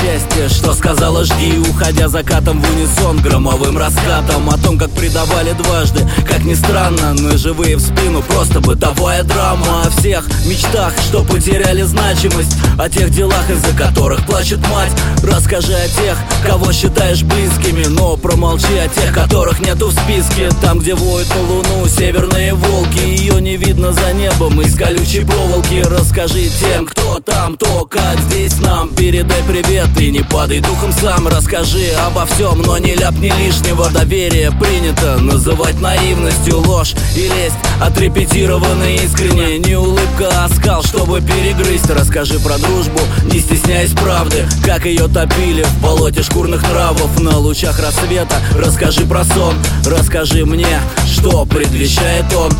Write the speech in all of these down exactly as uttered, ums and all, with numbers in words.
счастье, что сказала жди, уходя закатом в унисон, громовым раскатом. О том, как предавали дважды, как ни странно, но и живые в спину, просто бытовая драма. О всех мечтах, что потеряли значимость, о тех делах, из-за которых плачет мать. Расскажи о тех, кого считаешь близкими, но промолчи о тех, которых нету в списке. Там, где воют на луну северные волки, ее не видно за небом из колючей проволоки. Расскажи тем, кто там, то как здесь нам. Передай привет и не падай духом сам. Расскажи обо всем, но не ляпни лишнего. Доверие принято называть наивностью. Ложь и лесть отрепетированы искренне. Не улыбка, а скал, чтобы перегрызть. Расскажи про дружбу, не стесняясь правды, как ее топили в болоте шкурных травов на лучах рассвета. Расскажи про сон, расскажи мне, что предвещает он.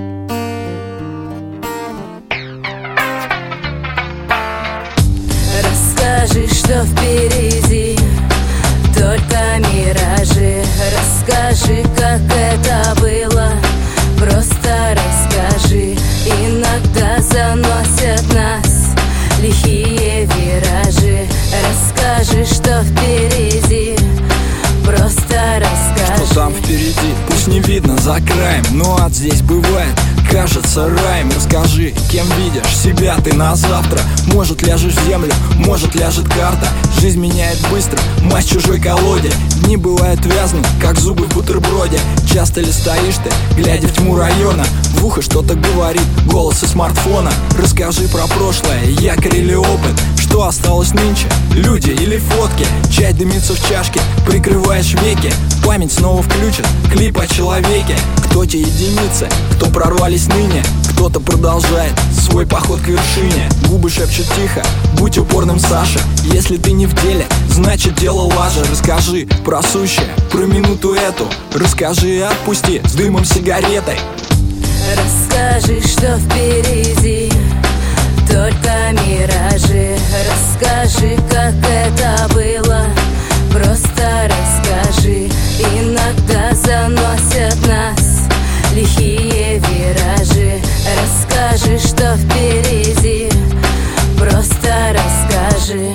Расскажи, что впереди, только миражи. Расскажи, как это было, просто расскажи. Иногда заносят нас лихие виражи. Расскажи, что впереди, просто расскажи. Что там впереди, пусть не видно за краем, но ад здесь бывает, кажется раем. Расскажи, кем видишь себя ты на завтра. Может, ляжешь в землю, может, ляжет карта. Жизнь меняет быстро, мазь чужой колоде. Дни бывают вязнут, как зубы в бутерброде. Часто ли стоишь ты, глядя в тьму района? В ухо что-то говорит голос из смартфона. Расскажи про прошлое, якорь или опыт. Что осталось нынче, люди или фотки? Чай дымится в чашке, прикрываешь веки. Память снова включит клип о человеке. Кто те единицы, кто прорвались ныне, кто-то продолжает свой поход к вершине. Губы шепчут тихо, будь упорным, Саша. Если ты не в деле, значит дело лажа. Расскажи про сущее, про минуту эту. Расскажи и отпусти с дымом сигаретой. Расскажи, что впереди, только миражи. Расскажи, как это было, просто расскажи. Иногда заносят нас лихие виражи. Расскажи, что впереди, просто расскажи.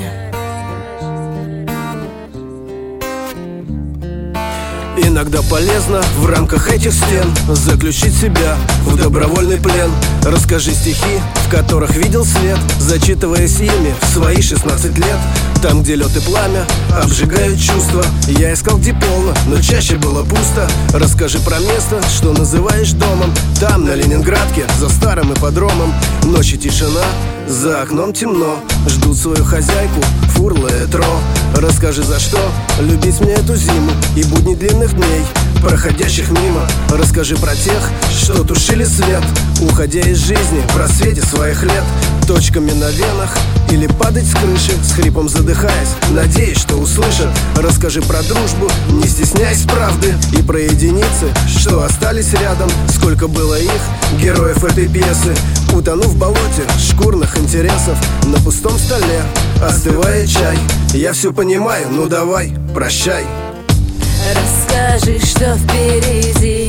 Иногда полезно в рамках этих стен заключить себя в добровольный плен. Расскажи стихи, в которых видел свет, зачитываясь ими в свои шестнадцать лет. Там, где лед и пламя обжигают чувства, я искал, где полно, но чаще было пусто. Расскажи про место, что называешь домом. Там, на Ленинградке, за старым ипподромом. Ночь и тишина, за окном темно. Ждут свою хозяйку, фурла этро. Расскажи, за что любить мне эту зиму и будни длинных дней, проходящих мимо. Расскажи про тех, что тушили свет, уходя из жизни в рассвете своих лет. Точками на венах или падать с крыши, с хрипом задыхаясь, надеясь, что услышат. Расскажи про дружбу, не стесняясь правды, и про единицы, что остались рядом. Сколько было их, героев этой пьесы, утонув в болоте шкурных интересов. На пустом столе остывает чай. Я все понимаю, ну давай, прощай. Расскажи, что впереди,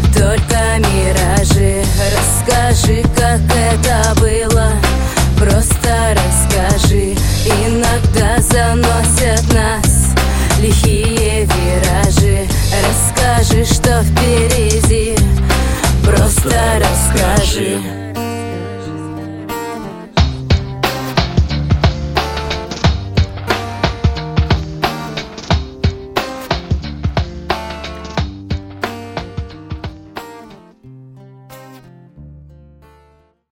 только миражи. Расскажи, как это было, просто